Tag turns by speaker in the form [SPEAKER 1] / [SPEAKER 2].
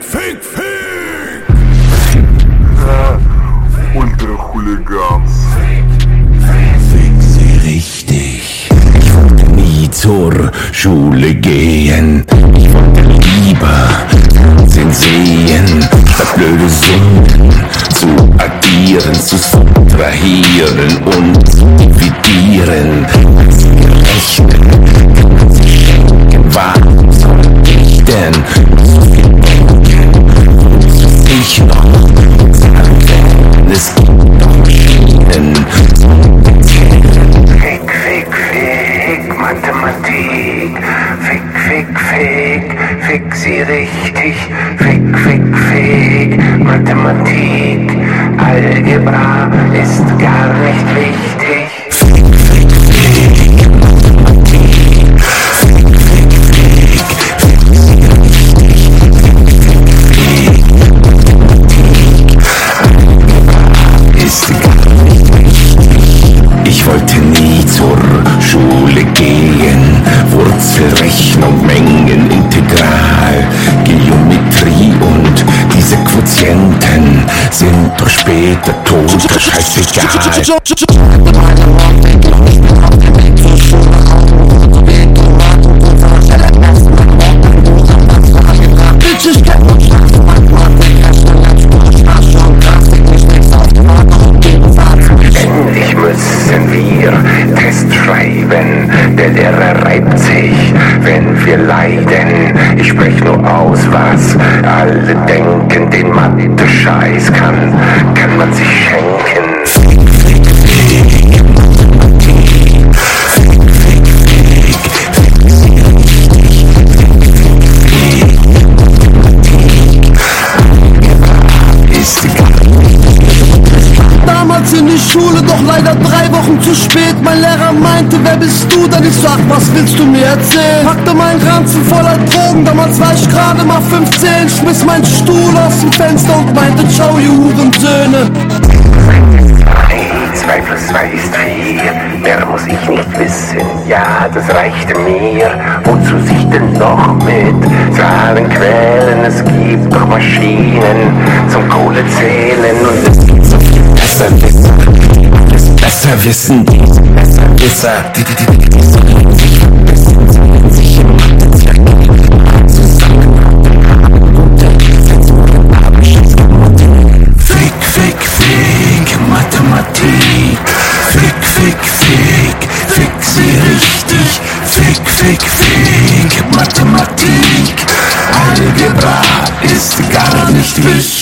[SPEAKER 1] fick, fick!
[SPEAKER 2] Unsere Hooligans.
[SPEAKER 1] Fick sie richtig. Ich wollte nie zur Schule gehen. Ich wollte lieber Fernsehen sehen, statt blöde Sünden zu addieren, zu subtrahieren und zu dividieren. Als gerechnet kann man sich schenken. Warum soll ich denn so viel denken? Wozu ich noch sagen kann, es gibt doch Maschinen.
[SPEAKER 3] Fick, fick, fick, Mathematik. Fick, fick, fick, fick sie richtig. Fick, fick, fick, Mathematik. Algebra ist gar nicht wichtig.
[SPEAKER 1] Fick, fick, fick, Mathematik. Fick, fick, fick, fick sie richtig. Fick, fick, Mathematik. Algebra ist gar nicht wichtig. Ich wollte nie zur Schule gehen. Wurzelrechnung, Mengen, Integral, Geometrie und diese Quotienten sind doch später tot, scheißegal.
[SPEAKER 3] Endlich müssen wir Test schreiben, der Lehrer reibt sich, wenn wir leiden. Ich sprech nur aus, was alle denken, den Mathe-Scheiß kann man sich schenken.
[SPEAKER 1] Fick, fick, fick, Mathematik. Fick, fick, fick, fick sie richtig. Fick, fick, Mathematik. Algebra ist gar nicht wichtig.
[SPEAKER 4] Damals in die Schule, doch leider 3 Wochen zu spät. Mein Lehrer meinte, wer bist du? Dann ich sag, was willst du mir erzählen? Packte meinen Ranzen voller Drogen, damals war ich gerade mal 15. Schmiss meinen Stuhl aus dem Fenster und meinte, ciao, ihr Hurensöhne.
[SPEAKER 3] 2 plus 2 ist 4, mehr muss ich nicht wissen, ja, das reichte mir. Wozu sich denn noch mit Zahlen quälen? Es gibt doch Maschinen zum Kohlezählen und es gibt so viel
[SPEAKER 1] Besserwisser, die alles besser wissen, diese Besserwisser, die sollen sich verbissen, sollen sich im Mathezweck zusammenhalten, haben gute Zensuren, haben Schätzmotive. Fick, fick, fick, Mathematik. Fick, fick, fick, fick sie richtig. Fick, fick, fick, Mathematik. Algebra ist gar nicht wichtig.